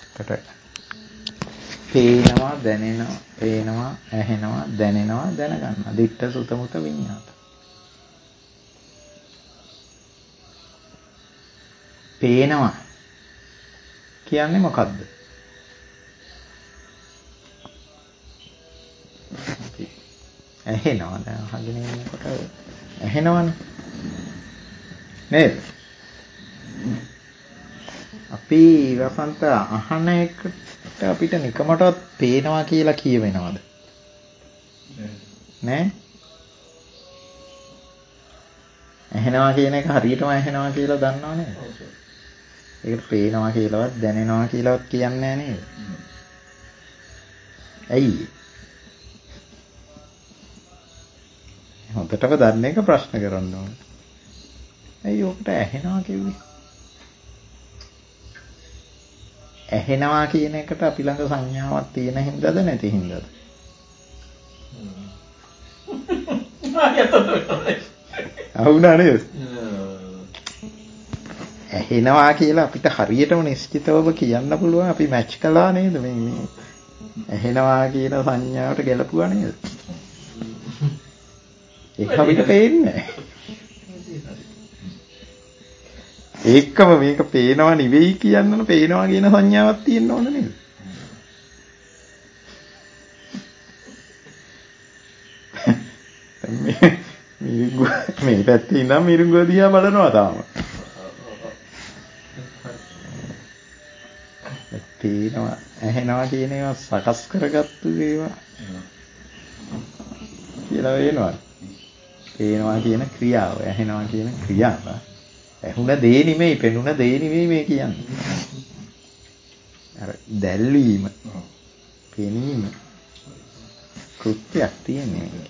කට පේනවා දැනෙනවා පේනවා ඇහෙනවා දැනෙනවා දැනගන්නවා. දිට්ඨ සුත මුත විඤ්ඤාත. පේනවා කියන්නේ මොකද්ද? ඇහෙනවා. දැන් අහගෙන ඉන්නකොට ඇහෙනවනේ නේද? අපි වසන්ත අහන එකට අපිට නිකමටවත් පේනවා කියලා කියවෙනවද? නෑ. ඇහෙනවා කියන එක හරියටම ඇහෙනවා කියලා දන්නව නේද? ඒකට පේනවා කියලාවත් දැනෙනවා කියලාවත් කියන්නේ නෑ නේද? ඇයි? හොඳටම දන්න එක ප්‍රශ්න කරන්න ඕනේ. ඇයි ඔකට ඇහෙනවා කිව්වේ? ඇහෙනවා කියන එකට අපි ළඟ සංඥාවක් තියෙන හින්දාද නැති හින්දාද? අහුණා නේද? ඇහෙනවා කියලා අපිට හරියටම නිශ්චිතවම කියන්න පුළුවන්. අපි මැච් කළා නේද? මේ ඇහෙනවා කියන සංඥාවට ගැලපුවා නේද? ඒක අපිට පේන්නේ නැහැ. ඒකම මේක පේනවා නෙවෙයි කියන්නන පේනවා කියන සංඥාවක් තියෙන්න ඕන නේද? මේ පැත්තේ ඉඳන් මිරිඟුව දිහා බලනවා තාම. පේනවා ඇහෙනවා කියන ඒවා සකස් කරගත්තු ඒවා කියලා වෙනවා. පේනවා කියන ක්‍රියාව ඇහෙනවා කියන ක්‍රියාව. ඇහුණ දේ නෙමෙයි පෙනුණ දේ නෙමෙයි මේ කියන්නේ. අර දැල්වීම පෙනීම කෘත්‍යයක් තියෙන්නේ මේකේ.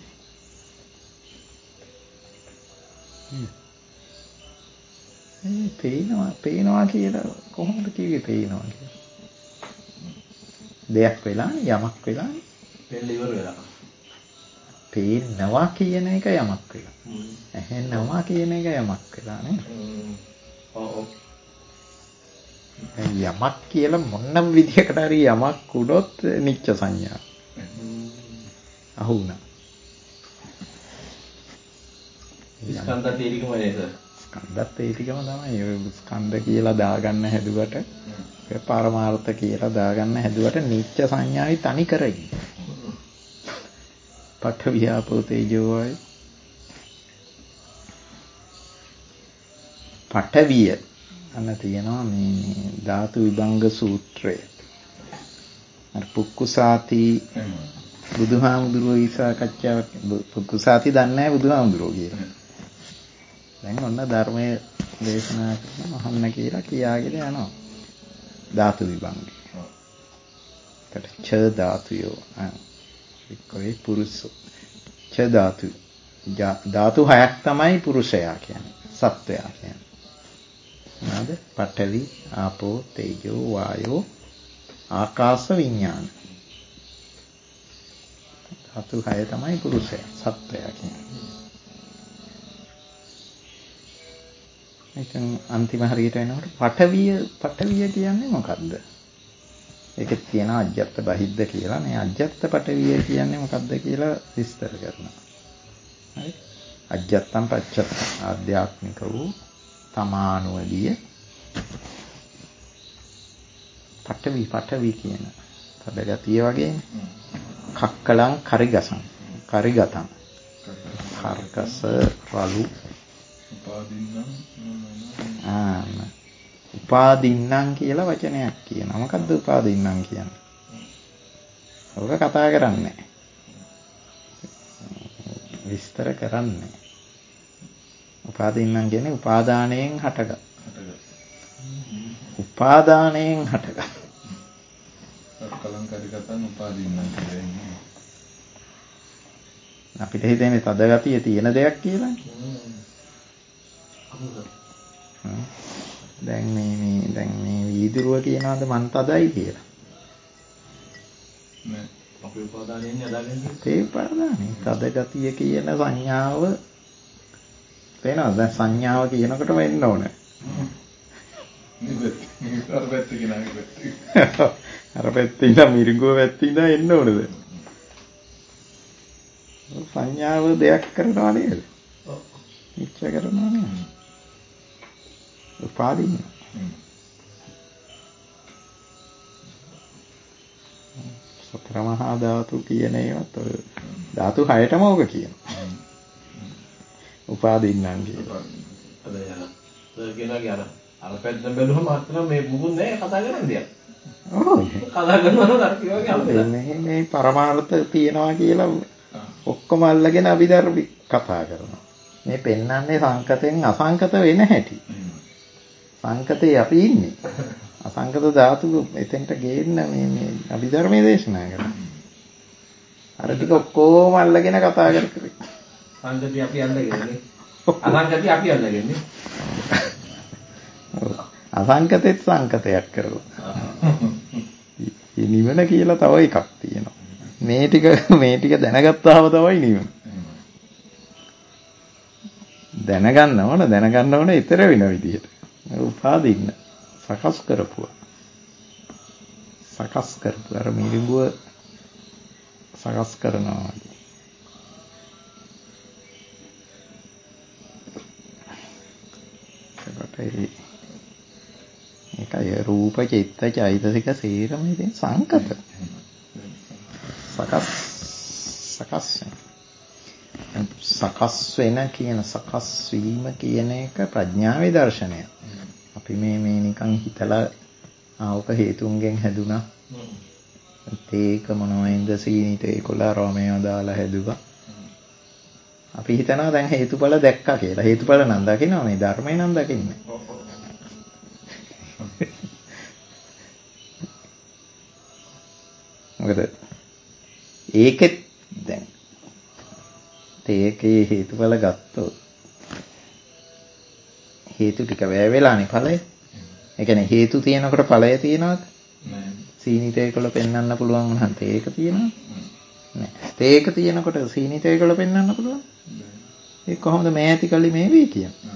පේනවා කියලා කොහොමද කිව්වේ පේනවා කියලා? දෙයක් වෙලා යමක් වෙලා පෙන්න ඉවර වෙලා. පේනවා කියන එක යමක් වෙලා. ඇහෙනවා කියන එක යමක් වෙලා නේද? යමක් කියලා මොනම විදියකට හරි යමක් වුණොත් නිච්ච සංඥා. අහු වුණා. ස්කන්ධ තේරිකම නේද? ස්කන්ධත් ඒ ටිකම තමයි. ස්කන්ධ කියලා දාගන්න හැදුවට පරමාර්ථ කියලා දාගන්න හැදුවට නිච්ච සංඥායි තනි කරයි. පඨ වියාපෝ තේජෝ වායු පඨවිය අන්න තියෙනවා මේ ධාතු විභංග සූත්‍රය. අර පුක්කුසාති බුදුහාමුදුරුවෝ ඉසාකච්ඡාවක් පුක්කුසාති දන්නේ නැහැ බුදුහාමුදුරුවෝ කියලා. දැන් ඔන්න ධර්මයේ දේශනා කරන අහන්න කියලා කියාගෙන යනවා. ධාතු විභංගය. ඒකට ඡ ධාතුයෝ එක්කේ පුරුෂ ඡ ධාතු ධාතු හයක් තමයි පුරුෂයා කියන්නේ. සත්වයා කියන්නේ. නේද? පඨවි, ආපෝ, තේජෝ, වායෝ, ආකාශ විඥාන. ධාතු හය තමයි පුරුෂයා, සත්වයා කියන්නේ. ඉතින් අන්තිම හරියට එනකොට පඨවිය කියන්නේ මොකද්ද? ඒකෙත් තියෙනවා අජ්ජත් බහිද්ද කියලා. මේ අජ්ජත් පඨවිය කියන්නේ මොකද්ද කියලා විස්තර කරනවා. හරි? අජ්ජත්තම් පච්චත් ආධ්‍යාත්මික වූ තමානුවලිය පඨවි කියන පදගතිය වගේ කක්කලං කරිගසං කරිගතං කර්කස රළු උපාදින්නම් කියලා වචනයක් කියනවා. මොකද්ද උපාදින්නම් කියන්නේ? ඔක කතා කරන්නේ විස්තර කරන්නේ. උපාදින්නම් කියන්නේ උපාදානයෙන් හටගත්. උපාදානයෙන් හටගත්. කලංකාරිකතන් උපාදින්නම් කියන්නේ. අපිට හිතෙන්නේ තද ගතිය තියෙන දෙයක් කියලා. දැන් මේ වීදුරුව කියනවාද මන් තදයි කියලා. නෑ අපේ උපාදානයෙන් යදාගන්නේ. ඒ උපාදානේ තද ගතිය කියන සංඥාව වෙනවා. දැන් සංඥාව කියනකොට වෙන්න ඕනේ. අර පැත්තේ කෙනාගේ පැත්තේ. අර පැත්තේ ඉඳන් මිරිඟුව පැත්තේ ඉඳන් එන්න ඕනද? සංඥාව දෙයක් කරනවා නේද? ඔව්. ඉච්ඡා කරනවා නේද? උපාදින්න. සතර මහා ධාතු කියන ඒවත් ඔය ධාතු 6ටම ඕක කියනවා. උපාදින්නම් කියලා. අද කියනවා අර පැත්තෙන් බැලුවම අතන මේ මුකුත් නැහැ කතා කරන්න දෙයක්. ඔව්. කතා කරනවා අර කිව්වා මේ පරමාර්ථ තියනවා කියලා ඔක්කොම අල්ලගෙන අභිධර්ම කතා කරනවා. මේ පෙන්වන්නේ සංකතෙන් අසංකත වෙන හැටි. සංකතේ අපි ඉන්නේ. අසංකත ධාතු එතෙන්ට ගේන්න මේ අභිධර්මයේ දේශනා කරනවා. අර ටික ඔක්කොම අල්ලගෙන කතා කරේ. සංකතිය අපි අල්ලගන්නේ. අසංකතිය අපි අල්ලගන්නේ. අසංකතෙත් සංකතයක් කරලා. මේ නිවන කියලා තව එකක් තියෙනවා. මේ ටික දැනගත්තාම තමයි නිවන. දැනගන්න ඕන ඊතර වෙන විදිහට. උපාදින්න සකස් කරපුවා. අර මිරිඟුව සකස් කරනවා. ඒකයි රූප චිත්ත චෛතසික සේරම ඉතින් සංකත. සකස් වෙන කියන සකස් වීම කියන එක ප්‍රඥාවේ දර්ශනය. අපි මේ නිකන් හිතලා ආවක හේතුන්ගෙන් හැදුනා. ඒක මොනවයින්ද සීනිත 11 රෝමේව දාලා හැදුවා. අපි හිතනවා දැන් හේතුඵල දැක්කා කියලා. හේතුඵල නම් දකිනවා මේ ධර්මය නම් දකින්නේ. මොකද ඒකෙත් දැන් ඒකේ හේතුඵල ගත්තොත් හේතු ටික වැය වෙලානේ ඵලය. ඒ කියන්නේ හේතු තියෙනකොට ඵලය තියෙනවද? නෑ. සීනිතේකල පෙන්වන්න පුළුවන් වුණාම ඒක තියෙනවද? නෑ. ඒක තියෙනකොට සීනිතේකල පෙන්වන්න පුළුවන්? නෑ. ඒ කොහොමද මේ ඇති කලි මේ වේ කියන්නේ?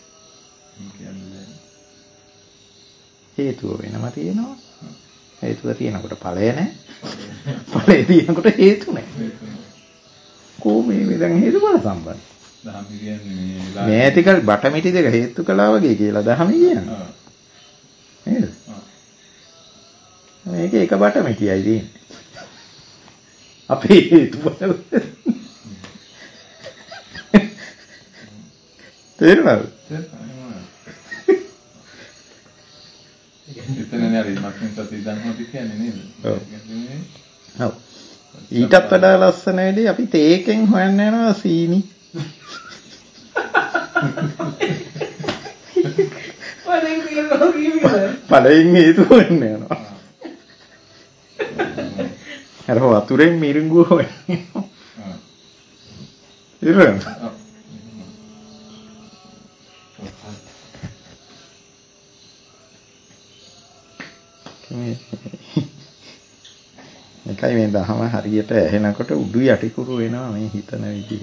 හේතුව වෙනම තියෙනවා. හේතුව තියෙනකොට ඵලය නැහැ. ඵලය තියෙනකොට හේතු නැහැ. කොහොමද දැන් හේතුඵල සම්බන්ධ? දහම කියන්නේ මේ ඇතිකල් බටමිටි දෙක හේතු කළා වගේ කියලා දහම කියන්නේ. නේද? මේක එක බටමිටියයි තියෙන්නේ. අපේ හේතුඵල තේරුණාද? එතනනේ අර ඉමක්ෙන් සති ධර්මති කියන්නේ නේද? ඔව්. ඊටත් වඩා ලස්සන වෙලේ අපි තේකෙන් හොයන්න යනවා සීනි. ඵලයෙන් හේතු හොයන්න යනවා. අර වතුරෙන් මිරිඟුව හොයනවා. ඉතින් එකයි මේ දහම හරියට ඇහෙනකොට උඩු යටිකුරු වෙනවා මේ හිතන විදිය.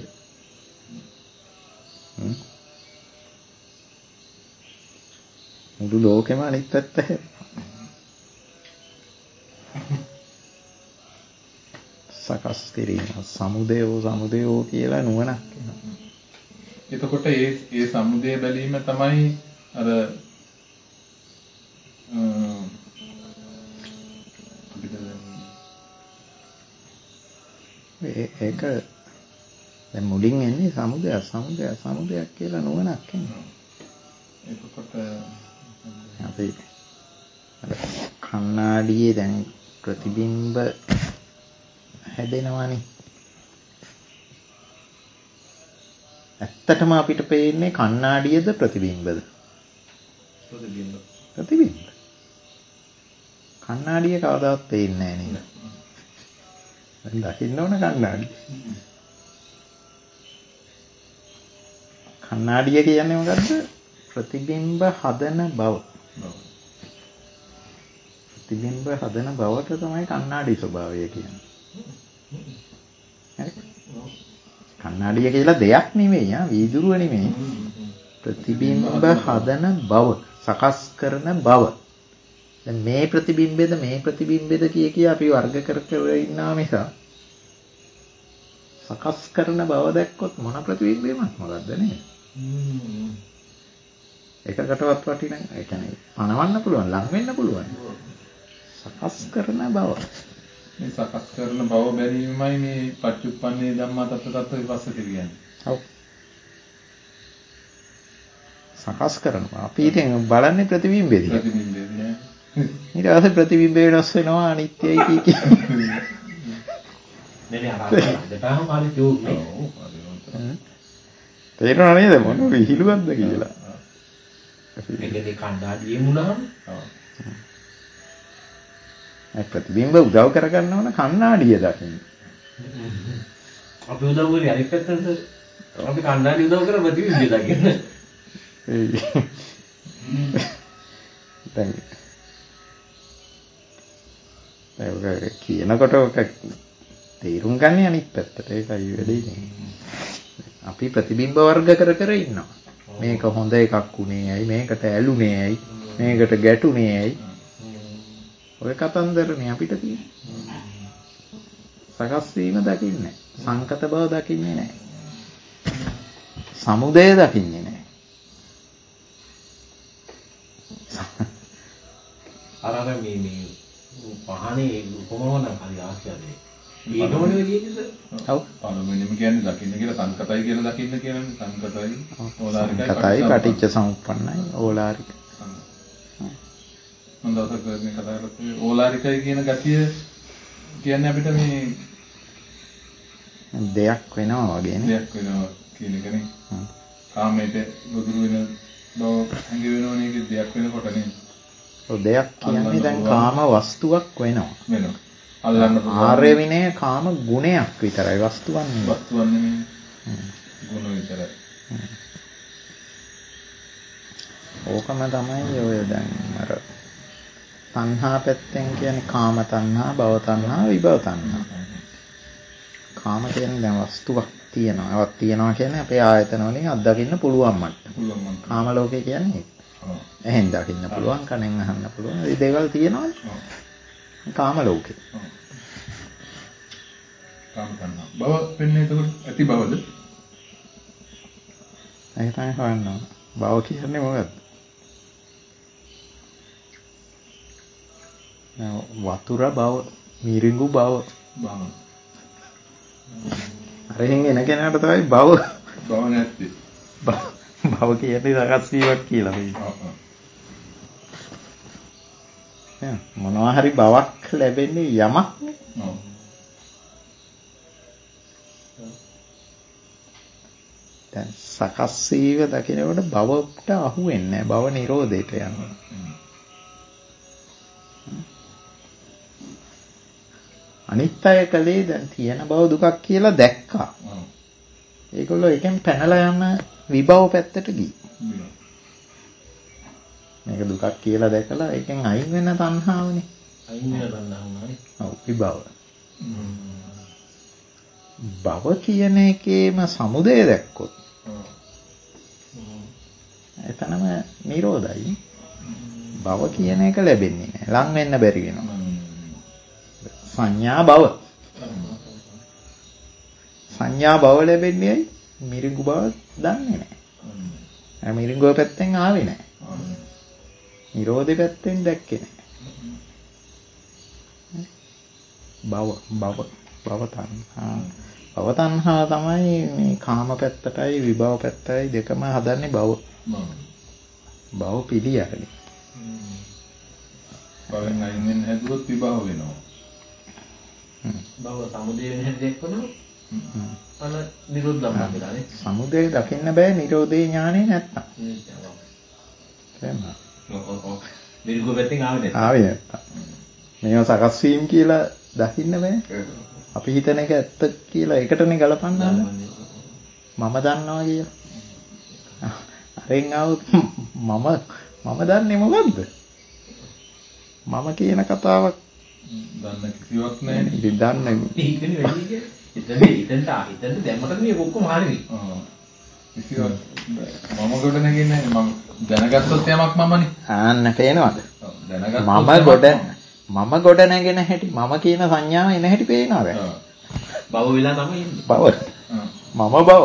මුළු ලෝකෙම අනිත් පැත්ත සකස් කිරීම සමුදයෝ කියලා නුවණක් එනවා. එතකොට ඒ සමුදය බැලීම තමයි අර ඒක දැන් මුලින් එන්නේ සමුදයක් කියලා නුවණක් එනවා. එතකොට අපි කණ්ණාඩියේ දැන් ප්‍රතිබිම්බ හැදෙනවනේ. ඇත්තටම අපිට පේන්නේ කණ්ණාඩියද ප්‍රතිබිම්බද? ප්‍රතිබිම්බ. කණ්ණාඩිය කවදාවත් පේන්නේ නැහැ නේද? දැන් දකින්න ඕන කණ්ණාඩිය. කණ්ණාඩිය කියන්නේ මොකද්ද? ප්‍රතිබිම්බ හදන බව. ප්‍රතිබිම්බ හදන බවට තමයි කණ්ණාඩි ස්වභාවය කියන්නේ. හරි? කණ්ණාඩිය කියලා දෙයක් නෙමෙයි, වීදුරුව නෙමෙයි. ප්‍රතිබිම්බ හදන බව, සකස් කරන බව. දැන් මේ ප්‍රතිබිම්බෙද කිය අපි වර්ග කර ඉන්නා මිස සකස් කරන බව දැක්කොත් මොන ප්‍රතිබිම්බෙමත් මොකද්ද නේද? එකකටවත් වටින ඒ කියන්නේ පණවන්න පුළුවන් ලං වෙන්න පුළුවන්. සකස් කරන බව. මේ සකස් කරන බව බැලීමයි මේ පච්චුප්පන්නේ ධම්මා තත්ත විපස්සති කියන්නේ. ඔව්. සකස් කරනවා. අපි ඉතින් බලන්නේ ප්‍රතිබිම්බෙදී. ප්‍රතිබිම්බෙදී. ඊට පස්සේ ප්‍රතිබිම්බය වෙනස් වෙනවා අනිත්‍යයි කියන්නේ. නේ අර දෙපාරම හරි ජෝක්නේ. තේරෙනව නේද මොන විහිළුවක්ද කියලා. ඒකේ කණ්ඩාඩියේ මුණාම. ඒ ප්‍රතිබිම්බ උදව් කරගන්න ඕන කණ්ණාඩිය දකින්න. අපි උදව් කරේ අනිත් පැත්තට අපි කණ්ණාඩිය උදව් කර ප්‍රතිබිම්බය දකින්න. දැන් කියනකොට ඔක තේරුම් ගන්න අනිත් පැත්තට ඒකයි වෙන්නේ. අපි ප්‍රතිබිම්බ වර්ග කර ඉන්නවා. මේක හොඳ එකක් උනේ ඇයි මේකට ඇලුනේ ඇයි මේකට ගැටුනේ ඇයි ඔය කතන්දරනේ අපිට තියෙන්නේ. සකස් වීම දකින්නේ සංකත බව දකින්නේ නැහැ. සමුදය දකින්නේ නැහැ. අර මේ පහනේ උපමාන හරි ආශ්චර්යයි. ඒකමනේ කියන්නේ. ඔව්. පළවෙනිම කියන්නේ දකින්න කියලා සංකතයි කියලා දකින්න කියලානේ සංකතයි. ඕලාරිකයි පටිච්ච සමුප්පන්නයි ඕලාරික. මම දවසක් මේ කතා කරලා ඕලාරිකයි කියන ගතිය කියන්නේ අපිට මේ දෙයක් වෙනවා වගේනේ. දෙයක් වෙනවා කියන එකනේ. කාමයට ගොදුරු වෙන බව හැඟ වෙනවනේ ඒක දෙයක් වෙනකොට නේ. ඔය දෙයක් කියන්නේ දැන් කාම වස්තුවක් වෙනවා. වෙනවා. අල්ලන්න ආර්ය විනය කාම ගුණයක් විතරයි වස්තුවක් නෙවෙයි. වස්තුවක් නෙමෙයි. ගුණ විතරයි. ඕකම තමයි ඔය දැන් අර තණ්හා පැත්තෙන් කියන්නේ කාම තණ්හා, භව තණ්හා, විභව තණ්හා. කාම කියන්නේ දැන් වස්තුවක් තියෙනවා. ඒවත් තියනවා කියන්නේ අපේ ආයතන වලින් අත්දකින්න පුළුවන් මට්ටම. කාම ලෝකේ කියන්නේ ඒක. එහෙන් දකින්න පුළුවන්, කනෙන් අහන්න පුළුවන්. මේ දේවල් තියෙනවනේ. කාම ලෝකේ. කාම තණ්හා. භව වෙන්නේ එතකොට ඇති බවද? ඒක තමයි හොයන්න. භව කියන්නේ මොකද්ද? වතුර බව, මිරිඟු බව. අරහෙන් එන කෙනාට තමයි භව. භව නැත්තේ. භව කියන්නේ සකස් වීමක් කියලා මේ. මොනවා හරි බවක් ලැබෙන්නේ යමක්නේ. ඔව්. දැන් සකස් වීම දකිනකොට භවට අහු වෙන්නේ නැහැ. භව නිරෝධයට යනවා. අනිත් අය කලේ දැන් තියෙන බව දුකක් කියලා දැක්කා. ඒගොල්ලෝ එකෙන් පැනලා යන විභව පැත්තට ගිහින්. මේක දුකක් කියලා දැකලා ඒකෙන් අයින් වෙන තණ්හාවනේ. අයින් වෙන තණ්හාවනේ. ඔව් විභව. භව කියන එකේම සමුදය දැක්කොත්. එතනම නිරෝධයි. භව කියන එක ලැබෙන්නේ නැහැ. ලං වෙන්න බැරි වෙනවා. සංඥා භව. සංඥා භව ලැබෙන්නේ ඇයි? මිරිඟු බව දන්නේ නැහැ. මිරිඟුව පැත්තෙන් ආවේ නැහැ. නිරෝධේ පැත්තෙන් දැක්කේ නැහැ. භව තණ්හා. භව තණ්හා තමයි මේ කාම පැත්තටයි විභව පැත්තටයි දෙකම හදන්නේ භව. භව පිළියරනේ. භවෙන් අයින් වෙන්න හැදුවොත් විභව වෙනවා. භව සමුදය වෙන හැටි දැක්කම අන නිරෝධ ධම්ම කියලානේ. සමුදය දකින්න බෑ නිරෝධේ ඥානෙ නැත්තම්. එහෙම. ඔව්. මිරිඟුව පැත්තෙන් ආවේ නැත්නම්. ආවේ නැත්තම්. මේවා සකස් වීම කියලා දකින්න බෑ. අපි හිතන එක ඇත්ත කියලා ඒකටනේ ගලපන්න ඕනේ. මම දන්නවා කියලා. අරෙන් ආවොත් මම දන්නේ මොකද්ද? මම කියන කතාවක් දන්න කිසිවක් නැහැ. ඉතින් දන්නේ. ඒකනේ වෙන්නේ. ඉතින් දැම්මට මේ ඔක්කොම හරිනේ. කිසිවක් මම ගොඩ නැගින්නේ නැහැ. මම දැනගත්තොත් යමක් මමනේ. ආන්න පේනවද? මම ගොඩ නැගෙන හැටි මම කියන සංඥාව එන හැටි පේනවා දැන්. බව වෙලා තමයි ඉන්නේ. බව. මම බව.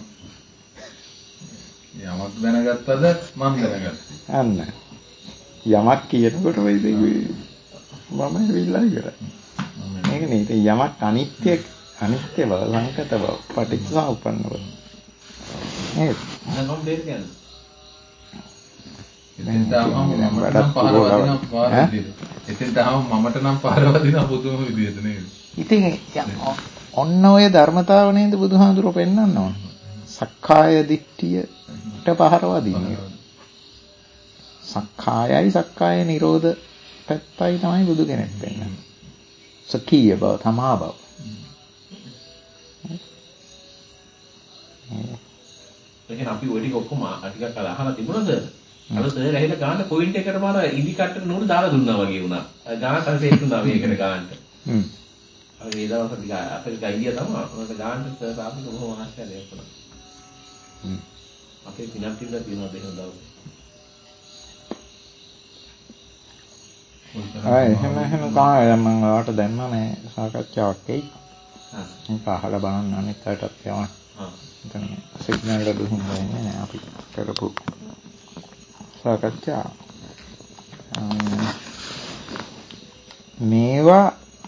යමක් දැනගත්තද මම දැනගත්තා. අන්න. යමක් කියනකොට වෙයිද මම ඇවිල්ලා ඉවරයි. මේක නේද යමක් අනිත්‍ය බව සංකත බව පටිච්චසමුප්පන්න බව. නේද? නගම් දෙයක් කියන්නේ. එතෙන් තාම මමට නම් පාර වදිනා පුදුම විදියට නේද? ඉතින් ඔන්න ඔය ධර්මතාව නේද බුදුහාඳුරෝ පෙන්වන්න ඕන. සක්කාය දිට්ඨියට පහර වදින්නේ. සක්කායයි සක්කාය නිරෝධ පැත්තයි තමයි බුදු කෙනෙක් පෙන්වන්නේ. සකීය බව තමා බව. එහෙනම් අපි ওই ටික ඔක්කොම ටිකක් අහලා තිබුණාද? අර සර් ඇහිලා ගාන්න පොයින්ට් එකටම අර ඉන්ඩිකේටර් නෝන දාලා දුන්නා වගේ වුණා. ගානට අර සෙට් වුණා මේකට ගාන්න. අර ඒ දවස් ටික අපේ ගයිඩියා තමයි. උනට ගාන්න සර් ආපු කොහොම ආශ්චර්යයක් වුණා. අපේ පිනක් තිබ්බා තියෙනවා දෙන දවස්. එහෙම තමයි මම ඔයාලට දැම්ම මේ සාකච්ඡාවක් එයි. මේක අහලා බලන්න අනිත් අයටත් යවන්න. එතන සිග්නල් එක දුන්න ඉන්නේ නෑ අපි කරපු සාකච්ඡා. මේවා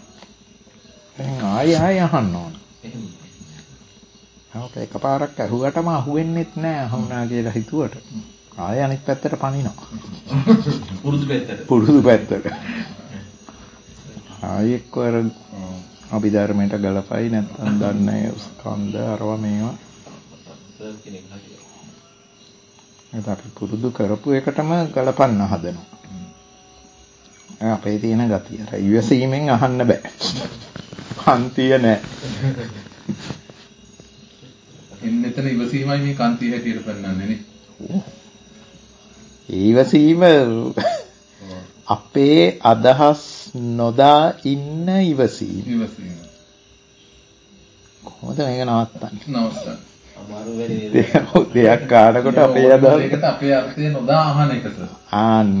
ආයෙ අහන්න ඕන. එහෙනම් එකපාරක් අහුවටම අහුවෙන්නෙත් නෑ අහුණා කියලා හිතුවට. ආයෙ අනිත් පැත්තට පනිනවා. පුරුදු පැත්තට. ආයෙ කර අභිධර්මයට ගලපයි නැත්නම් දන්නේ ස්කන්ධ අරවා මේවා. ඒක අපි පුරුදු කරපු එකටම ගලපන්න හදනවා. අපේ තියෙන ගතිය. ඉවසීමෙන් අහන්න බෑ. කන්තිය නෑ. මෙතන ඉවසීමයි මේ කන්තිය හැටියට පෙන්වන්නේ නේ. ඉවසීම අපේ අදහස් නොදා ඉන්න ඉවසීම. කොහොමද මේක නවත්තන්නේ? අමාරු දෙයක් කාඩකොට අපේ අදහස් ඒකට අපේ අර්ථය නොදා අහන එකට. ආන්න.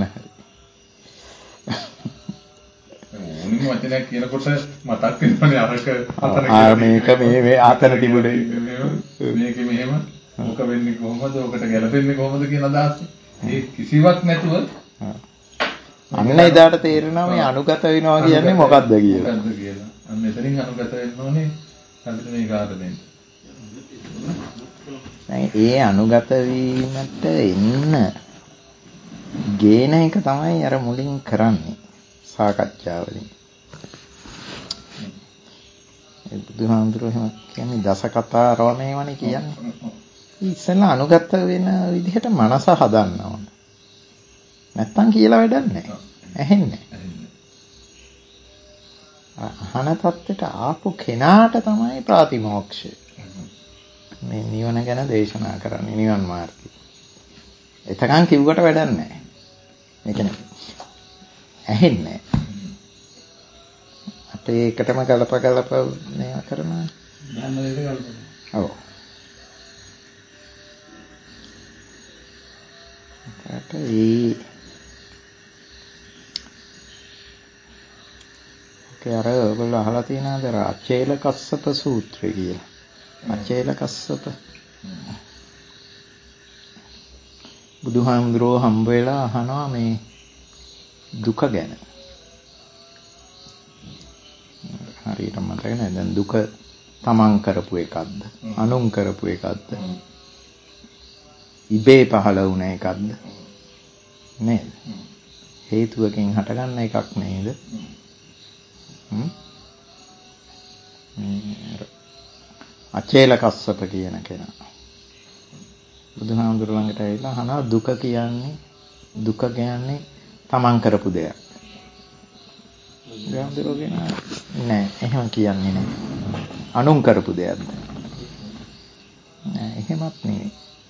මොනින් වචනයක් කියනකොට මතක් වෙනවනේ අරක මේක මේ ආතන තිබුණේ. මේක මෙහෙම මොක වෙන්නේ කොහොමද? ඔකට ගැලපෙන්නේ කොහොමද කියන අදහස. ඒ කිසිවක් නැතුව අන්න එදාට තේරෙනවා මේ අනුගත වෙනවා කියන්නේ මොකක්ද කියලා. අන්න එතනින් අනුගත වෙන්න ඕනේ අපිට මේ කාරණේ. ඒ අනුගත වීමට එන්න ගේන එක තමයි අර මුලින් කරන්නේ සාකච්ඡාවලින්. ඒ බුදුහාමුදුරුවෝ කියන්නේ දස කතා රවණේවනේ කියන්නේ. ඉස්සෙල්ලා අනුගත වෙන විදිහට මනස හදන්න ඕන. නැත්තම් කියලා වැඩක් නැහැ. ඇහෙන්නේ. අහන තත්ත්වයට ආපු කෙනාට තමයි ප්‍රාතිමෝක්ෂය. මේ නිවන ගැන දේශනා කරන්නේ නිවන් මාර්ගය. එතකන් කිව්වට වැඩක් නැහැ. ඒ කියන්නේ ඇහෙන්නේ. අපේ එකටම ගලප මේවා කරනවා. යන්න දෙක ගලප. ඔව්. අර ඔයගොල්ලෝ අහලා තියෙනවද අචේල කස්සප සූත්‍රය කියලා? අචේල කස්සප බුදුහාමුදුරුවෝ හම්බ වෙලා අහනවා මේ දුක ගැන. හරියට මතක නැහැ. දැන් දුක තමන් කරපු එකක්ද? අනුන් කරපු එකක්ද? ඉබේ පහළ වුණ එකක්ද? නේද? හේතුවකින් හටගන්න එකක් නේද? අචේල කස්සප කියන කෙනා බුදුහාමුදුරුවෝ ළඟට ඇවිල්ලා අහනවා දුක කියන්නේ තමන් කරපු දෙයක්. බුදුහාමුදුරුවෝ කියනවා නෑ එහෙම කියන්නේ නෑ. අනුන් කරපු දෙයක්ද? නෑ එහෙමත් නෙවෙයි.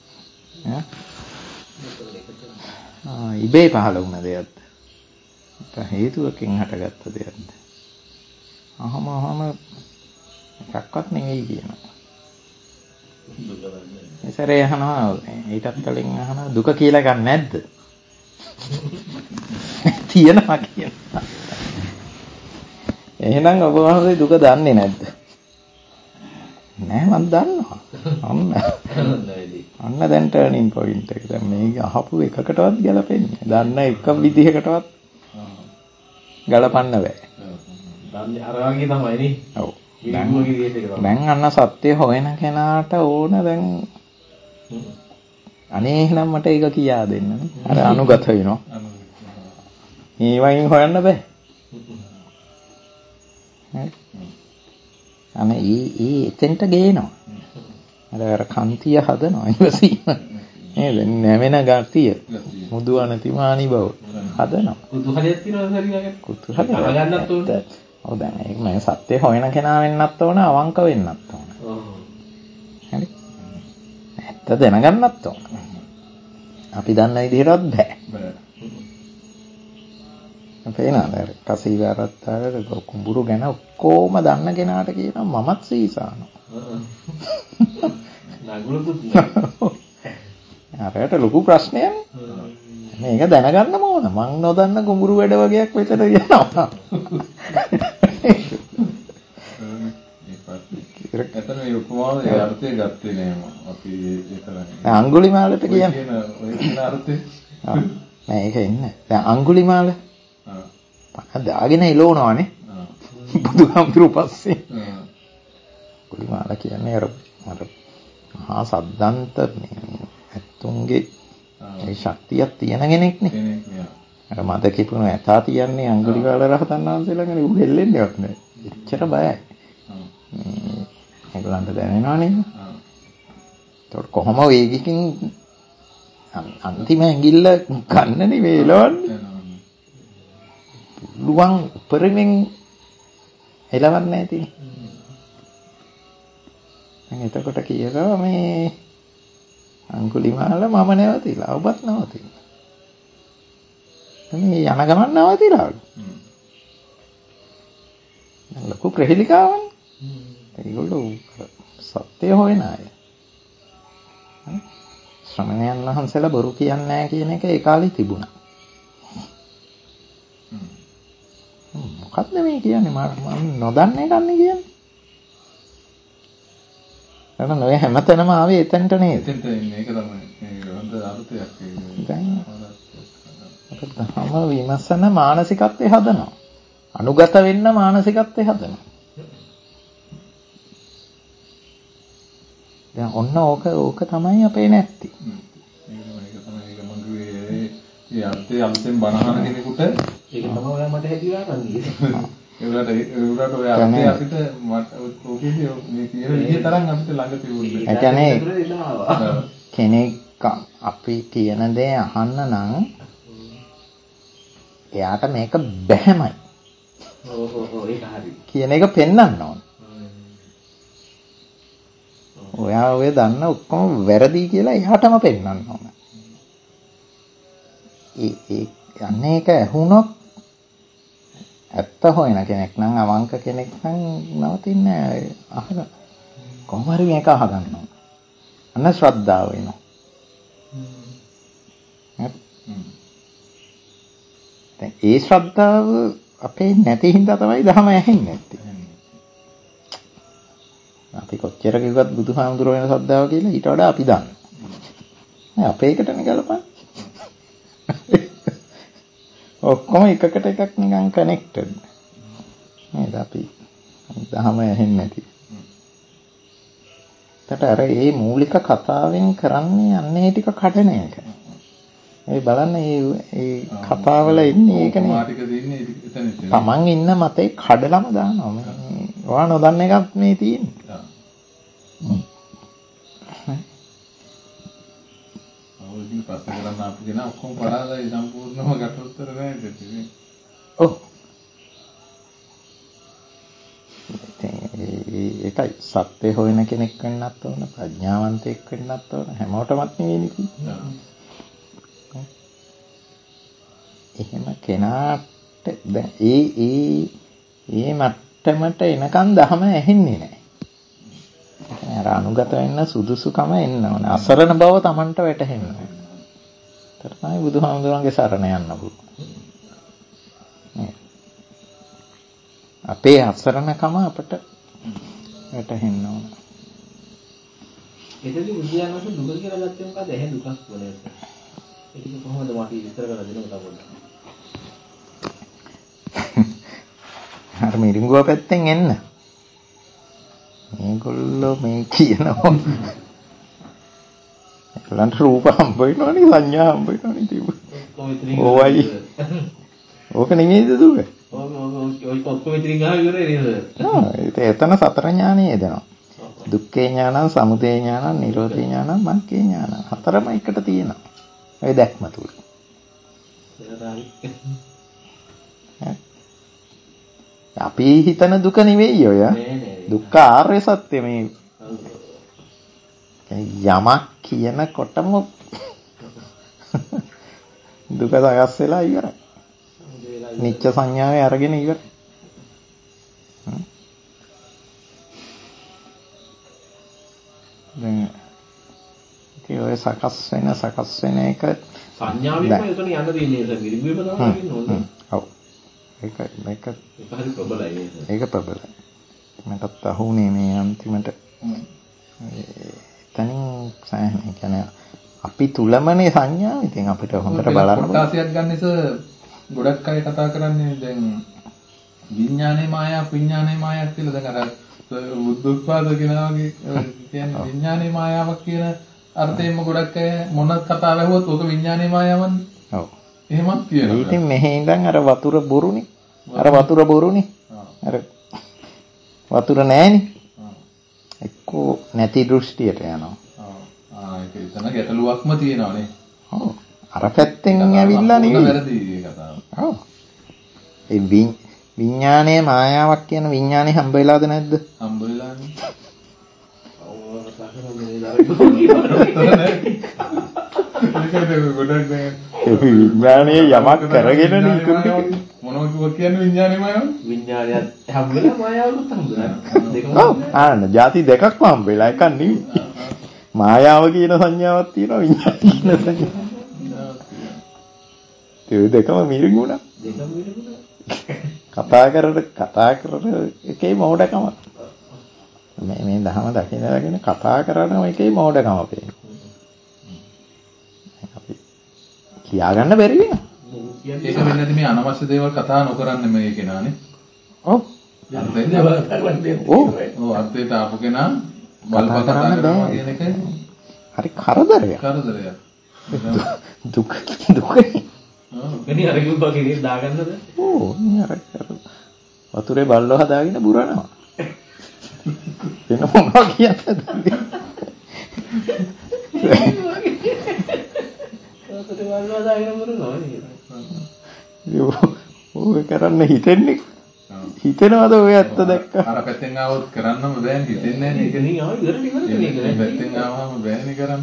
ඉබේ පහළ වුණ දෙයක්ද? හේතුවකින් හටගත්ත දෙයක්ද? අහම එකක්වත් නෙවෙයි කියනවා. ඉතරේ අහනවා ඊටත් කලින් අහනවා දුක කියලා එකක් නැද්ද? තියෙනවා කියනවා. එහෙනම් ඔබ වහන්සේ දුක දන්නේ නැද්ද? නෑ මම දන්නවා. අන්න දැන් ටර්නින් පොයින්ට් එක. දැන් මේ අහපු එකකටවත් ගැලපෙන්නේ. දන්න එක විදිහකටවත් ගලපන්න බෑ. දන්නේ අර වගේ තමයි නේ. ඔව්. දැන් අන්න සත්‍ය හොයන කෙනාට ඕන දැන් අනේ එහෙනම් මට ඒක කියා දෙන්න නේ. අර අනුගත වෙනවා. මේ වයින් හොයන්න බෑ. අනේ එතෙන්ට ගේනවා. අර කන්තිය හදනවා ඉවසීම. නේද? නැවෙන ගතිය. මුදු අනතිමානි බව හදනවා. කුතුහලයක් තියෙනවද හරියට? කුතුහලයක් ගන්නත් ඕනේ. ඔව් දැන් ඒක මම සත්‍ය හොයන කෙනා වෙන්නත් ඕන, අවංක වෙන්නත් ඕන. හරි. ඇත්ත දැනගන්නත් ඕන. අපි දන්න විදිහටවත් බෑ. අපේනාද කසීවරත්තාට කුඹුරු ගැන ඔක්කොම දන්න කෙනාට කියනවා මමත් සීසානවා. නගුලකුත් අරයට ලොකු ප්‍රශ්නයක්. මේක දැනගන්න ඕන. මං නොදන්න කුඹුරු වැඩ වගේක් වෙතට යනවා. එතන මේ උපමාව ඒ අර්ථය ගත්තේ නෑම අපි ඒතරම් අඟුලිමාලට කියන්නේ ඔය කියන අර්ථය නෑ ඒක ඉන්න දැන් අඟුලිමාල දාගෙන එළවනවානේ බුදුහාමුදුරු පස්සේ අඟුලිමාල කියන්නේ අර මහා සද්දන්ත ඇත්තුන්ගේ ඒ ශක්තියක් තියෙන කෙනෙක්නේ අර මද කිපුණු ඇතා තියන්නේ අඟුලිමාල රහතන් වහන්සේ ළඟනේ ඌ හෙල්ලෙන්නේවත් නෑ එච්චර බයයි ඒගොල්ලන්ට දැනෙනවා නේද? ඒතකොට කොහොම වේගකින් අන්තිම ඇඟිල්ල ගන්න නෙවෙයි එලවන්නේ. පුළුවන් උපරිමෙන් එලවන්නේ නැති. දැන් එතකොට කියනවා මේ අඟුලිමාල මම නැවතිලා ඔබත් නැවතිලා. මේ යන ගමන් නැවතිලාලු. ලොකු ප්‍රහෙලිකාවක්. ඒගොල්ලෝ සත්‍ය හොයන අය. ශ්‍රමණයන් වහන්සේලා බොරු කියන්නේ නැහැ කියන එක ඒ කාලේ තිබුණා. මොකක්ද මේ කියන්නේ මම නොදන්න එකක් නේ කියන්නේ. එහෙනම් ඔය හැමතැනම ආවේ එතනට නේද? එතනට එන්නේ ඒක තමයි මේ හොඳ අර්ථයක් ඒක. තම විමසන මානසිකත්වයේ හදනවා. අනුගත වෙන්න මානසිකත්වයේ හදනවා. දැන් ඔන්න ඕක තමයි අපේ නැත්ති. ඒක තමයි මගේ ඒ අර්ථය අලුතෙන් බණහන කෙනෙකුට ඒක තමයි ඔයා මට හැදිලා ගන්නේ. ඒකට ඔය අර්ථය අපිට ඔකේදී මේ කියන විදිහ තරම් අපිට ළඟ තිබුණේ. ඒ කියන්නේ කෙනෙක් අපි කියන දේ අහන්න නම් එයාට මේක බැහැමයි. ඔව් ඒක හරි. කියන එක පෙන්වන්න ඕන. ඔයා ඔය දන්න ඔක්කොම වැරදි කියලා එහාටම පෙන්වන්න ඕන. ඒ අන්නේ එක ඇහුනොත් ඇත්ත හොයන කෙනෙක් නම් අවංක කෙනෙක් නම් නවතින්නේ අහන කොහොම හරි මේක අහගන්න ඕන. අන්න ශ්‍රද්ධාව වෙනවා. දැන් ඒ ශ්‍රද්ධාව අපේ නැති හින්දා තමයි ධර්ම ඇහෙන්නේ නැත්තේ. අපි කොච්චර කිව්වත් බුදුහාමුදුරුවෝ වෙන ශ්‍රද්ධාව කියලා ඊට වඩා අපි දන්නවා. නෑ අපේ එකටනේ ගලපන්නේ. ඔක්කොම එකකට එකක් නිකන් කනෙක්ටඩ්. නේද අපි ධර්ම ඇහෙන්නේ නැති. ඒකට අර මේ මූලික කතාවෙන් කරන්නේ අන්නේ ටික කඩන එක. ඒ බලන්න මේ කතාවල ඉන්නේ ඒකනේ. මාටික දෙන්නේ එතන. Taman ඉන්න මතේ කඩලම දානවා. මේ ඔයා නොදන්න එකක් මේ තියෙන්නේ. අවුරුදු ප්‍රශ්න කරන්න අපු කෙන ඔක්කොම පරාදයි සම්පූර්ණම ගැටලුත්තර නැහැ දෙන්නේ. ඔව්. ඒකයි සත්‍ය හොයන කෙනෙක් වෙන්නත් ඕන, ප්‍රඥාවන්තයෙක් වෙන්නත් ඕන, හැමෝටමත් නෙවෙයි කිව්වේ. එහෙම කෙනාට දැන් ඒ මට්ටමට එනකන් ධම ඇහෙන්නේ නැහැ. අර අනුගත වෙන්න සුදුසුකම එන්න ඕනේ. අසරණ බව Tamanට වැටහෙන්න ඕනේ. ඒතර තමයි බුදුහාමුදුරන්ගේ සරණ යන්න පුළුවන්. අපේ අසරණකම අපට වැටහෙන්න ඕන. එතෙන්දී බුද්ධයානස දුක කියලා ගත්තේ මොකද? එහෙ දුකක් වලද? ඒක කොහොමද අපි විස්තර කරලා දෙනවද පොඩ්ඩක්? අර මිරිඟුව පැත්තෙන් එන්න. මේගොල්ලෝ මේ කියනවා. ඒලන්ට රූප හම්බ වෙනවනේ සංඥා හම්බ වෙනවනේ තිබු. ඕවයි. ඕක නෙමෙයිද දුක? ඔය ඔක්කොම ඉතින් ගහලා ඉවරයි නේද? එතන සතර ඥානෙ එදෙනවා. දුක්ඛේ ඥානං, සමුදය ඥානං, නිරෝධේ ඥානං, මග්ගේ ඥානං. හතරම එකට තියෙනවා. ඔය දැක්ම තුල. අපි හිතන දුක නෙවෙයි ඔය. දුක්ඛ ආර්ය සත්‍ය මේ. යමක් කියනකොටම දුක සකස් වෙලා ඉවරයි. නිච්ච සංඥාවේ අරගෙන ඉවරයි. දැන් ඔය සකස් වෙන එක සංඥාවෙම එතන යන්න දෙන්නේ නේද? මිරිඟුවෙම තමයි ඉන්න ඕනේ. ඔව්. මේක හරි ප්‍රබලයි නේද? ඒක ප්‍රබලයි. මටත් අහුනේ මේ අන්තිමට එතනින් සෑහෙන කියන්නේ අපි තුලමනේ සංඥා. ඉතින් අපිට හොඳට බලන්න කොටාසියක් ගන්නස ගොඩක් අය කතා කරන්නේ දැන් විඥානේ මායාවක් විඥානේ මායාවක් කියලා. දැන් අර බුද්ධෝත්පාද කියනවාගේ කියන්නේ විඥානේ මායාවක් කියන අර්ථයෙන්ම ගොඩක් අය මොන කතාව ඇහුවත් ඕක විඥානේ මායාවන්නේ. ඔව්. එහෙමත් කියනවා. ඉතින් මෙහෙ ඉඳන් අර වතුර බොරුනේ. අර වතුර නෑනේ. එක්කෝ නැති දෘෂ්ටියට යනවා. ඒක එතන ගැටලුවක්ම තියෙනවානේ. ඔව්. අර පැත්තෙන් ඇවිල්ලා නෙවෙයි. වැරදි ඒ කතාව. ඔව්. ඒ විඥානයේ මායාවක් කියන විඥානේ හම්බ වෙලාද නැද්ද? හම්බ වෙලානේ. විඥානයේ යමක් කරගෙන ඉක්ුණේ මොනවද කියන්නේ විඥානේ මායාව? විඥානයත් හම්බ වෙලා මායාවලුත් හම්බ වෙලා. දෙකම. ඔව්. ಜಾති දෙකක්ම හම්බ වෙලා එකක් නෙවෙයි. මායාව කියන සංඥාවක් තියෙනවා විඥාන කියන සංඥාවක්. ඒ දෙකම මිරිඟුණා. කතා කරන එකේ මෝඩකම. මේ දහම දකින්න කතා කරන එකේ මෝඩකම පේනවා. අපි කියාගන්න බැරි වෙනවා. ඒක වෙන්නේ නැති මේ අනවශ්‍ය දේවල් කතා නොකරන්නේ මේ කෙනානේ. ඔව්. ඔව් අර්ථයට ආපු කෙනා බලපා කතා කරනවා කියන එක හරි කරදරයක්. දුකනේ. මෙනි අර කිව්වාගේ දාගන්නද? ඕ අර වතුරේ බල්ලෝ හදාගෙන බුරනවා. වෙන මොනවා කියන්නද? වතුරේ බල්ලෝ හදාගෙන බුරනවා නේද? ඔය කරන්න හිතෙන්නේ. හිතෙනවද ඔය ඇත්ත දැක්ක? අර පැත්තෙන් ආවොත් කරන්නම බෑනේ හිතෙන්නේ නැහැ නේ. ඉතින් ආව ඉවරනේ මේක. පැත්තෙන් ආවම බෑනේ කරන්න.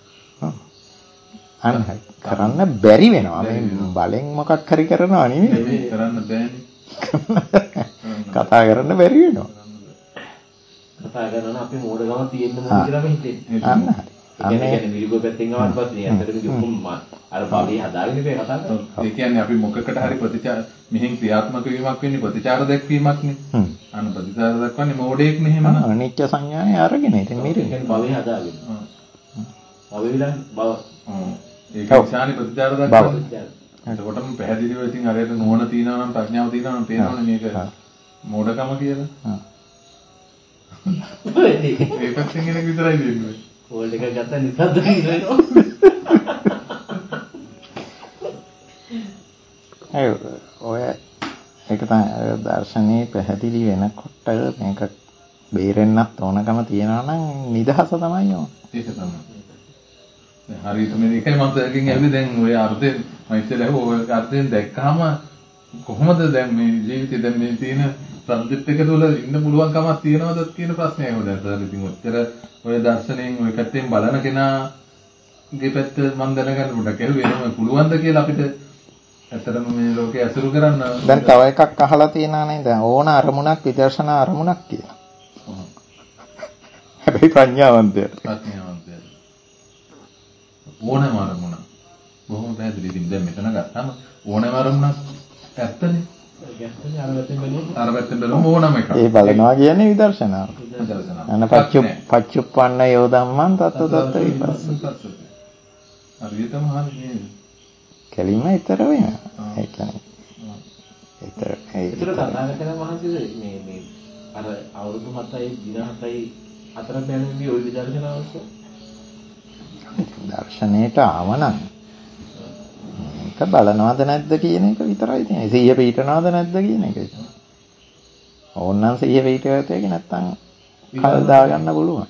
අන්න කරන්න බැරි වෙනවා. මේ බලෙන් මොකක් හරි කරනවා නෙමෙයි. කරන්න බෑනේ. කතා කරන්න බැරි වෙනවා. කතා කරනවා අපි මෝඩකම තියෙන්න මොකද කියලා අපි හිතෙන්නේ. අන්න හරි. ඒ කියන්නේ මිරිඟුව පැත්තෙන් ආවට පස්සේ ඇත්තටම ඔක්කොම අර බලේ හදාගෙන ඉපේ කතා කරනවා. ඒ කියන්නේ අපි මොකකට හරි ප්‍රතිචාර මෙහෙන් ක්‍රියාත්මක වීමක් වෙන්නේ ප්‍රතිචාර දැක්වීමක්නේ. අන්න ප්‍රතිචාර දක්වන්නේ මෝඩයෙක් නෙහෙමන. අනිත්‍ය සංඥානේ අරගෙන ඉතින් මිරිඟුව. කියන්නේ බලේ හදාගෙන. බලවිලා බව. ඒක නිසානේ ප්‍රතිචාර දක්වන්නේ. එතකොටම පැහැදිලිව ඉතින් අරයට නුවණ තියනවා නම් ප්‍රඥාව තියනවා නම් පේනවනේ මේක මෝඩකම කියලා. ඒ පැත්තෙන් කෙනෙක් විතරයි දෙන්නේ. ඕල් එක ගත්තා නිකද්ද ඉරනවා. ඔය ඒක තමයි දර්ශනේ පැහැදිලි වෙනකොට මේක බේරෙන්නත් ඕනකම තියනවා නම් නිදහස තමයි ඕන. ඒක තමයි. හරියට මේකයි මම දැකින් ඇවිත් දැන් ඔය අර්ථයෙන් මම ඉස්සෙල්ලා ඔය අර්ථයෙන් දැක්කම කොහොමද දැන් මේ ජීවිතේ දැන් මේ තියෙන සබ්ජෙක්ට් එක තුළ ඉන්න පුළුවන් කමක් තියනවද කියන ප්‍රශ්නය ඇහුවා. දැන් ඉතින් ඔච්චර ඔය දර්ශනයෙන් ඔය පැත්තෙන් බලන කෙනාගේ පැත්ත මම දැනගන්න උඩ කෙරුවේ පුළුවන්ද කියලා අපිට ඇත්තටම මේ ලෝකේ අසුරු කරන්න. දැන් තව එකක් අහලා තියෙනා නේද? ඕන අරමුණක් විදර්ශනා අරමුණක් කියලා. හැබැයි ප්‍රඥාවන්තයට. ඕනම අරමුණ බොහොම පැහැදිලි. ඉතින් දැන් මෙතන ගත්තාම ඕනම අරමුණක් ඇත්තනේ. අර පැත්තෙන් බලමු ඕනම එකක්. ඒ බලනවා කියන්නේ විදර්ශනාව. අන පච්චුප්පන්න යෝ ධම්මං තත්ත විපස්සති. හරියටම හරිනේ. කෙලින්ම ඊතර වෙනවා. ඒ කියන්නේ ඒතර තථාගතයන් වහන්සේ මේ අර අවුරුදු 7යි දින 7යි අතර බැලුවේ ওই විදර්ශනාවක දර්ශනයට ආවනම් මේක බලනවද නැද්ද කියන එක විතරයි තියෙන්නේ. සිහිය පිටනවද නැද්ද කියන එක විතරයි. ඕනනම් සිහිය පිටවතේ නැත්තම් කල් දාගන්න පුළුවන්.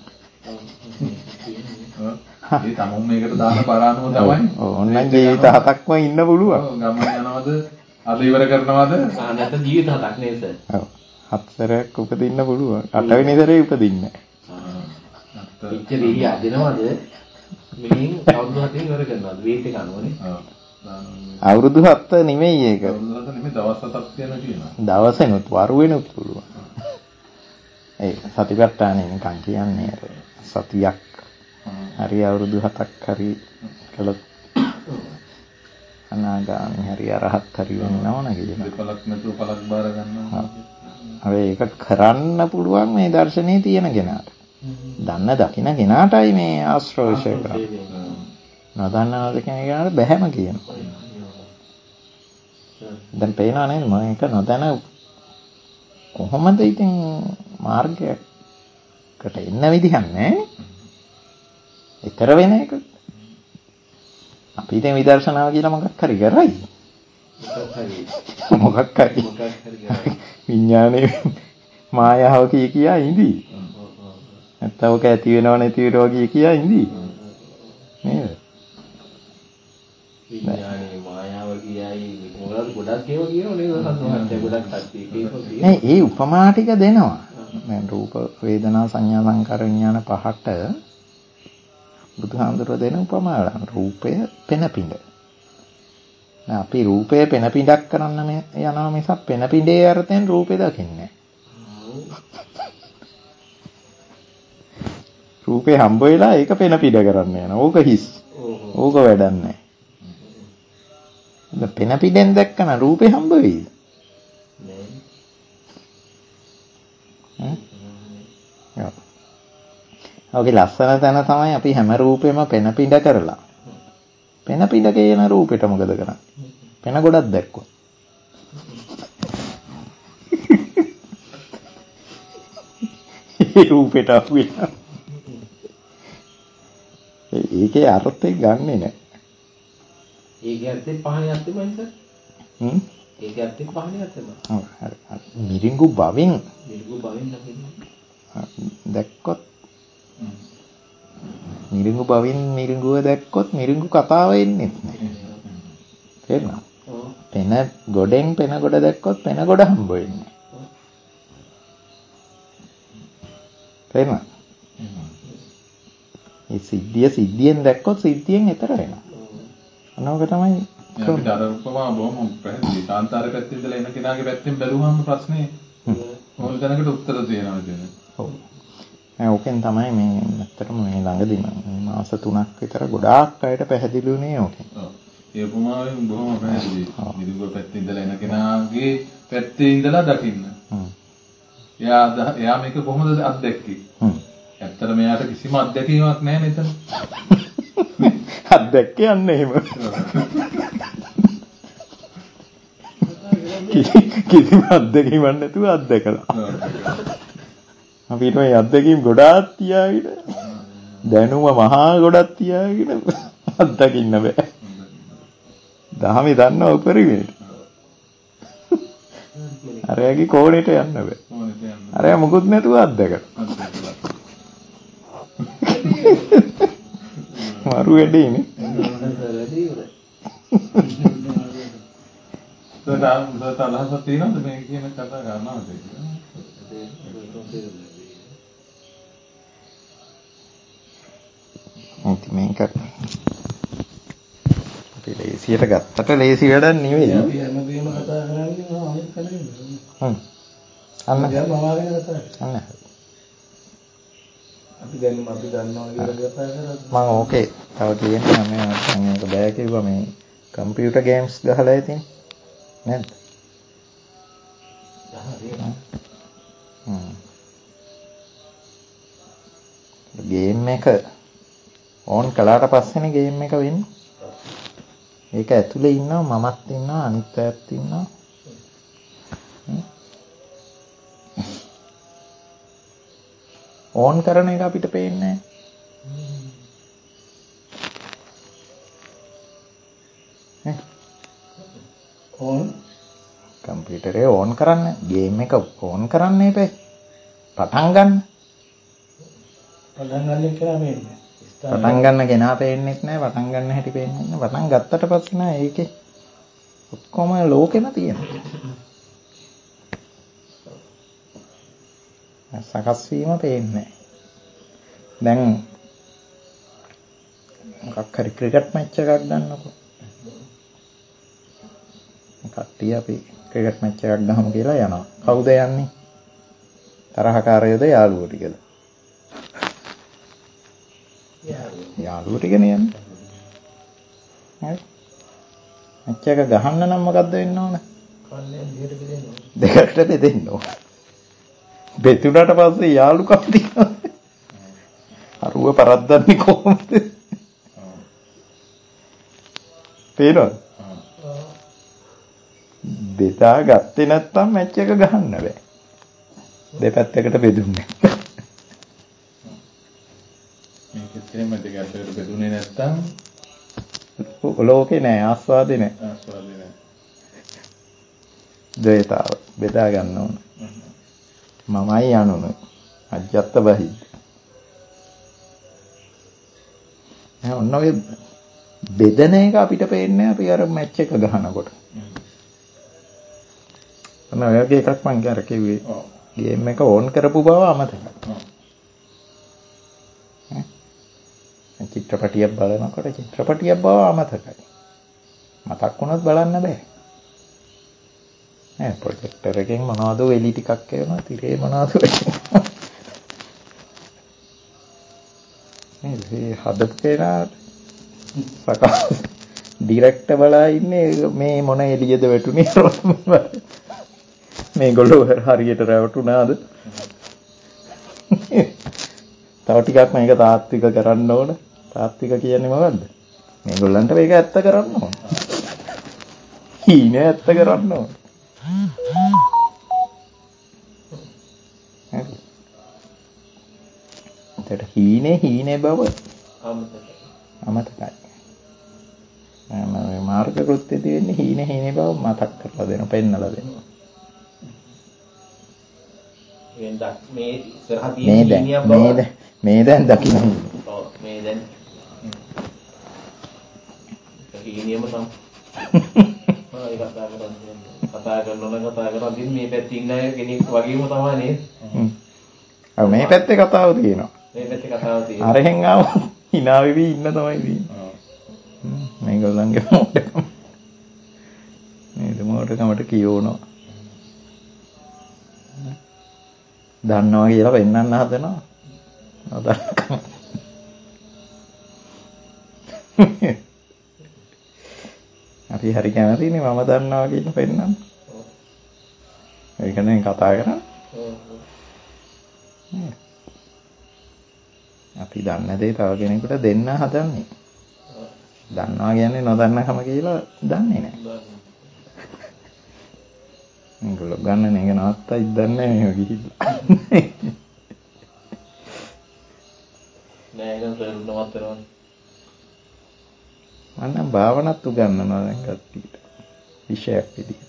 ඒ තමුන් මේකට දාන පරාණුව තමයි. ඕනනම් ජීවිත 7ක්ම ඉන්න පුළුවන්. ගමන යනවද? අද ඉවර කරනවද? නැත්නම් ජීවිත 7ක් නේද? ඔව්. 7 සැරයක් උපදින්න පුළුවන්. 8 වෙනි සැරේ උපදින්න. ඉච්චරී යදිනවද? මෙහෙන් අවුරුදු 7න් ඉවර කරනවද? වේට් එක අනුවනේ. ඔව්. අවුරුදු 7 නෙමෙයි ඒක. අවුරුදු 7 නෙමෙයි දවස් 7ක් කියලා කියනවා. දවසෙනුත් වරුවෙනුත් පුළුවන්. ඒ සතිපට්ඨානෙ නිකන් කියන්නේ අර සතියක් හරි අවුරුදු 7ක් හරි කළොත් අනාගාමී හරි අරහත් හරි වෙන්න ඕන කියනවා. දෙපලක් නැතුව පලක් බාර ගන්නවා. ඒක කරන්න පුළුවන් මේ දර්ශනේ තියෙන කෙනාට. දන්න දකින්න කෙනාටයි මේ ආශ්‍රවශය කරන්නේ. නොදන්නවද කියන කෙනාට බැහැම කියනවා. දැන් පේනවා නේද මේක නොදැන කොහොමද ඉතින් මාර්ගයකට එන්න විදිහක් නැහැ. ඊතර වෙන එක. අපි දැන් විදර්ශනාව කියලා මොකක් හරි කරයි. මොකක් හරි විඥානේ මායාව කියා ඉඳී. නැත්තම් ඔක ඇති වෙනව නැති වෙනව කියා ඉඳී. නේද? විඥානේ මායාව කියයි මොකද ගොඩක් ඒවා කියනවා නේද? සතුටක් ගොඩක් සත්‍ය කියනවා. නේ ඒ උපමා ටික දෙනවා. දැන් රූප වේදනා සංඥා සංකාර විඥාන පහට බුදුහාමුදුරුවෝ දෙන උපමාව රූපය පෙනපිඬ. දැන් අපි රූපය පෙනපිඬක් කරන්න යනවා මිසක් පෙනපිඬේ අර්ථයෙන් රූපේ දකින්නේ නැහැ. රූපේ හම්බ වෙලා ඒක පෙනපිඬ කරන්න යනවා. ඕක හිස්. ඕක වැඩක් නැහැ. දැන් පෙනපිඬෙන් දැක්කම රූපේ හම්බ වෙයිද? නෑ. ඔගේ ලස්සන තැන තමයි අපි හැම රූපෙම පෙන පිඬ කරලා. පෙන පිඬ කියන රූපෙට මොකද කරන්නේ? පෙන ගොඩක් දැක්කොත්. ඒ රූපෙට අපි ඒකේ අර්ථය ගන්නෙ නෑ. ඒකේ අර්ථය පහණයක් තමයි සර්. ඒකේ අර්ථය පහණයක් තමයි. ඔව් හරි. මිරිඟු බවින් දැක්කොත් මිරිඟු බවින් මිරිඟුව දැක්කොත් මිරිඟු කතාව එන්නේ නැහැ. තේරුණා? පෙන ගොඩෙන් පෙන ගොඩ දැක්කොත් පෙන ගොඩ හම්බ වෙන්නේ. තේරුණා? මේ සිද්ධියෙන් දැක්කොත් සිද්ධියෙන් එතර වෙනවා. අනෝක තමයි අපිට අර උපමා බොහොම පැහැදිලි. කාන්තාර පැත්තේ ඉඳලා එන කෙනාගේ පැත්තෙන් බැලුවම ප්‍රශ්නේ මොන දැනකට උත්තර දෙනවා කියන්නේ. ඔව්. ඕකෙන් තමයි මේ ඇත්තටම මේ ළඟදී මාස 3ක් විතර ගොඩාක් අයට පැහැදිලි වුණේ ඕකෙන්. ඔව්. ඒ උපමාවෙන් බොහොම පැහැදිලි. මිරිඟුව පැත්තේ ඉඳලා එන කෙනාගේ පැත්තේ ඉඳලා දකින්න. එයා මේක කොහොමද අත්දැක්කේ? ඇත්තටම එයාට කිසිම අත්දැකීමක් නැහැ නේද? අත්දැක්කේ යන්නේ එහෙම. කිසිම අත්දැකීමක් නැතුව අත්දැකලා. අපිට මේ අත්දැකීම් ගොඩාක් තියාගෙන දැනුම මහා ගොඩක් තියාගෙන අත්දකින්න බෑ. දහමේ දන්නව උපරිමයට. අරයාගේ කෝණයට යන්න බෑ. අරයා මොකුත් නැතුව අත්දැකලා. මාරු වැඩේනේ. සර් අදහසක් තියෙනවද මේ කියන කතා කරනවද? මේක අපි ලේසියට ගත්තට ලේසි වැඩක් නෙවෙයි. අපි හැමදේම කතා කරන්නේ අනිත් කලින්. අන්න දැන් මවාගෙන කතා කරන්නේ. අන්න අපි දැන් අපි දන්නවා කියලා කතා කරා. මම ඕකේ තව කියන්නේ මම මේක බෑ කිව්වා මේ කම්පියුටර් ගේම්ස් ගහලා ඉතින් නේද? ගේම් එක ඕන් කළාට පස්සේනේ ගේම් එක වෙන්නේ. ඒක ඇතුලේ ඉන්නවා මමත් ඉන්නවා අනිත් අයත් ඉන්නවා. ඕන් කරන එක අපිට පේන්නේ නැහැ. ඕන් කම්පියුටරේ ඕන් කරන්න ගේම් එක ඕන් කරන්න එපේ. පටන් ගන්න. පටන් ගන්න කියලා මේන්නේ. පටන් ගන්න කෙනා පේන්නෙත් නැහැ පටන් ගන්න හැටි පේන්නේ නැහැ. පටන් ගත්තට පස්සේ නෑ ඒකේ ඔක්කොම ලෝකෙම තියෙනවා. සකස් වීම පේන්නේ දැන් මොකක් හරි ක්‍රිකට් මැච් එකක් ගන්නකො. කට්ටිය අපි ක්‍රිකට් මැච් එකක් ගහමු කියලා යනවා. කවුද යන්නේ? තරහකාරයෝද යාළුවෝ ටිකද? යාළුවෝ ටිකනේ යන්නේ. හරි. මැච් එක ගහන්න නම් මොකද්ද වෙන්න ඕන? දෙකට බෙදෙන්න ඕන. බෙදුනට පස්සේ යාළුකම් තියෙනවා. අරුව පරද්දන්නේ කොහොමද? පේනවද? බෙදා ගත්තේ නැත්නම් මැච් එක ගහන්න බෑ. දෙපැත්තකට බෙදුන්නේ. මේක එහෙම දෙකකට බෙදුනේ නැත්නම් ලෝකේ නෑ ආස්වාදේ නෑ. ආස්වාදේ නෑ. ද්වේතාව බෙදා ගන්න ඕන. මමයි අනුනුයි අජ්ජත් බහිද්ද. ඔන්න ඔය බෙදන එක අපිට පේන්නේ අපි අර මැච් එක ගහනකොට. ඔන්න ඔයගේ එකක් මං අර කිව්වේ. ගේම් එක ඕන් කරපු බව අමතකයි. චිත්‍රපටියක් බලනකොට චිත්‍රපටියක් බව අමතකයි. මතක් වුණොත් බලන්න බෑ. නෑ ප්‍රොජෙක්ටර් එකෙන් මොනවද එලි ටිකක් එනවා තිරේ මොනවද වෙන්නේ. මේ හදපු කෙනා සකස් ඩිරෙක්ටර් බලා ඉන්නේ මේ මොන එළියද වැටුනේ මේගොල්ලෝ හරියට රැවටුණාද? තව ටිකක් මේක තාත්වික කරන්න ඕන. තාත්වික කියන්නේ මොකද්ද? මේගොල්ලන්ට මේක ඇත්ත කරන්න ඕන. හීනේ ඇත්ත කරන්න ඕන. හරි. හීනේ බව අමතකයි. මාර්ග කෘත්‍යය තියෙන්නේ හීනේ බව මතක් කරලා දෙනවා, පෙන්නලා දෙනවා. මේ ඉස්සරහ තියෙන හීනියක් බව මේ දැන් දකින්න. ඔව් මේ දැන් හීනියම තමයි. කතා කරනකොට මේ පැත්තේ ඉන්න අය කෙනෙක් වගේම තමයි නේද? ඔව් මේ පැත්තේ කතාව තියෙනවා. මේ පැත්තේ කතාව තියෙනවා. අරහෙන් ආව hina වෙවි ඉන්න තමයි තියෙන්නේ. මේගොල්ලන්ගේ මොඩකම. මේ මොඩකමට කියවනවා. දන්නවා කියලා වෙන්නන්න හදනවා. නොදන්නකම. අපි හරි කැමතිනේ මම දන්නවා කියලා පෙන්නන්න. ඒක නේ කතා කරන්නේ. අපි දන්න දේ තව කෙනෙකුට දෙන්න හදන්නේ. දන්නවා කියන්නේ නොදන්නකම කියලා දන්නේ නැහැ. මේගොල්ලෝ ගන්න එක නවත්තයි දන්නේ නැහැ මේක ගිහිල්ලා. නෑ ඒක නවත්තනවා. මම භාවනාත් උගන්වනවා දැන් කට්ටියට. විෂයක් විදිහට.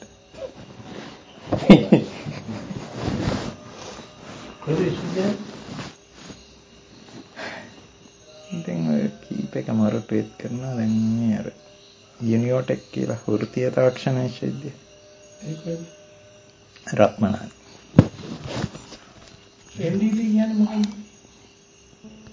දැන් ඔය කීප එකම රොටේට් කරනවා දැන් මේ අර යුනියෝටෙක් කියලා වෘත්තීය තාක්ෂණ විශ්වවිද්‍යාලය. රත්මනානි. NDT කියන්නේ මොකක්ද?